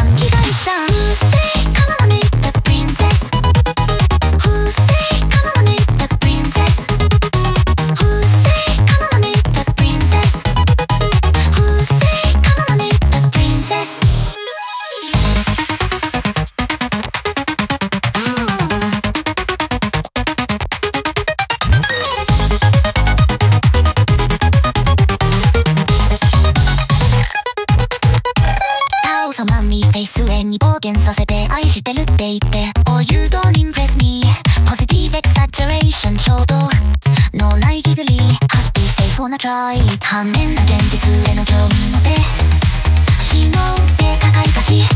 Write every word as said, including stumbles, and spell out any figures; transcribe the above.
短期会社 Who say come on meet the princess Who say come on meet the princess Who say come on meet the princess Who say come on meet the princess タオ様にフェイス上に冒険させて愛してるって言って Oh you don't impress me Positive exaggeration 衝動のないギグリ Happy face wanna try 反面な現実への興味持て死のうって高い歌詞